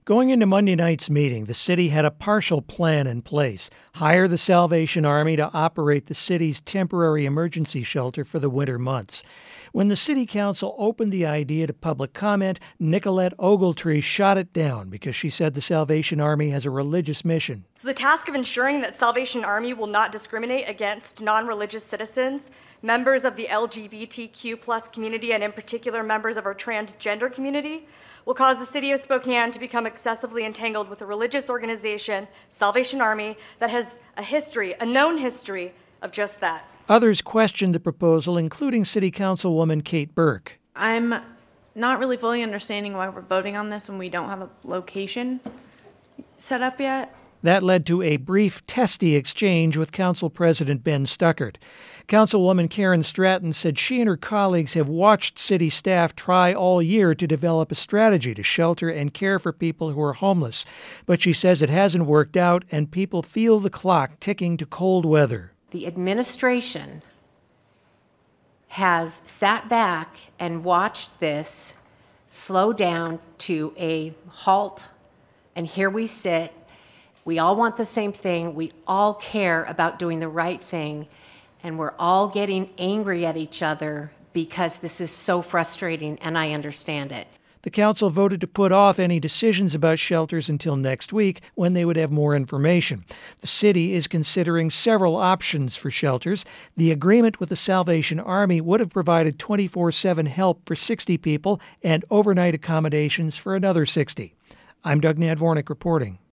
Going into Monday night's meeting, the city had a partial plan in place. Hire the Salvation Army to operate the city's temporary emergency shelter for the winter months. When the city council opened the idea to public comment, Nicolette Ogletree shot it down because she said the Salvation Army has a religious mission. So the task of ensuring that Salvation Army will not discriminate against non-religious citizens, members of the LGBTQ+ community, and in particular members of our transgender community, will cause the city of Spokane to become excessively entangled with a religious organization, Salvation Army, that has a known history of just that. Others questioned the proposal, including City Councilwoman Kate Burke. I'm not really fully understanding why we're voting on this when we don't have a location set up yet. That led to a brief, testy exchange with Council President Ben Stuckert. Councilwoman Karen Stratton said she and her colleagues have watched city staff try all year to develop a strategy to shelter and care for people who are homeless. But she says it hasn't worked out and people feel the clock ticking to cold weather. The administration has sat back and watched this slow down to a halt, and here we sit. We all want the same thing. We all care about doing the right thing, and we're all getting angry at each other because this is so frustrating, and I understand it. The council voted to put off any decisions about shelters until next week when they would have more information. The city is considering several options for shelters. The agreement with the Salvation Army would have provided 24/7 help for 60 people and overnight accommodations for another 60. I'm Doug Nadvornik reporting.